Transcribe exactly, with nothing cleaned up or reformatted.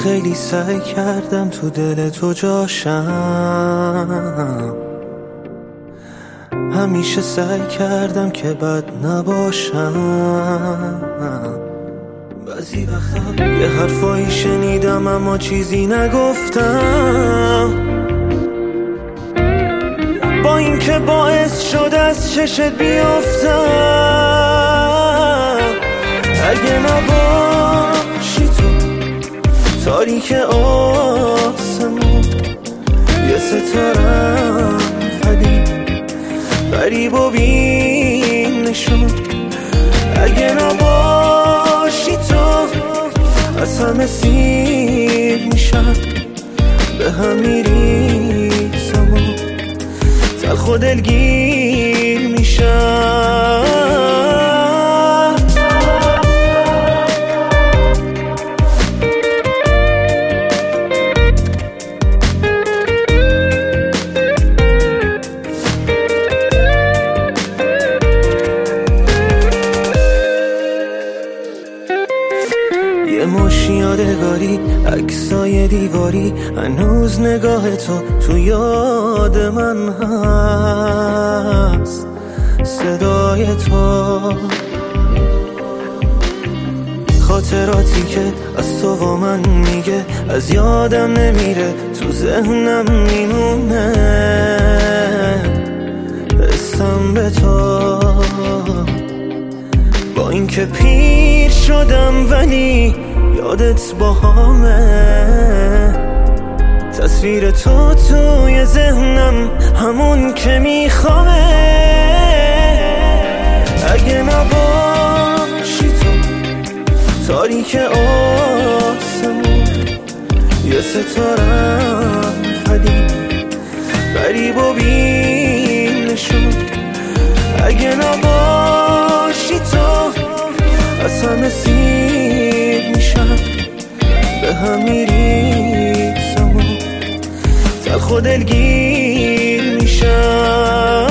خیلی سعی کردم تو دل تو جاشم، همیشه سعی کردم که بد نباشم. بعضی وقتا یه حرفایی شنیدم اما چیزی نگفتم، با اینکه باعث شد از چشت بیافتم. اگه نباشی تو تاریک آسمون، یه ستارم پدید غریب و بین نشون. اگه نباشی تو از همه سیر میشم، به هم میریزم و تلخ و دلگیر میشم. یه مش یادگاری، عکسای دیواری، هنوز نگاه تو تو یاد من هست. صدای تو، خاطراتی که از تو با من میگه، از یادم نمیره، تو ذهنم میمونه. حسم به تو، با اینکه پیر شدم ولی یادت باهامه. تصویر تو توی ذهنم همون که میخوامه. اگه نباشی تو تاریک آسمون، یه ستارم پدید غریب و بین نشون. اگه نباشی تو از همه سیر میشم، به هم میریزم و تلخ و دلگیر میشم.